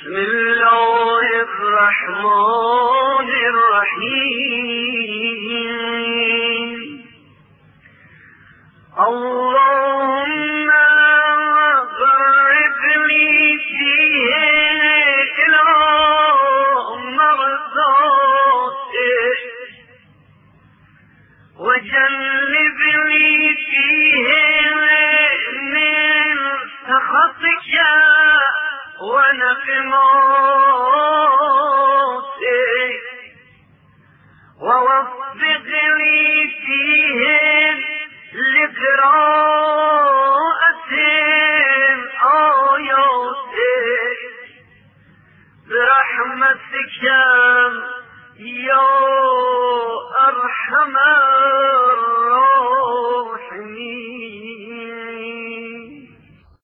بسم الله الرحمن الرحيم. اللهم قرب لي فيه إلى مرضاتك وجنبني فيه من سخطك ونقماتك ووفقني فيه لقراءة آياتك برحمتك يا أرحم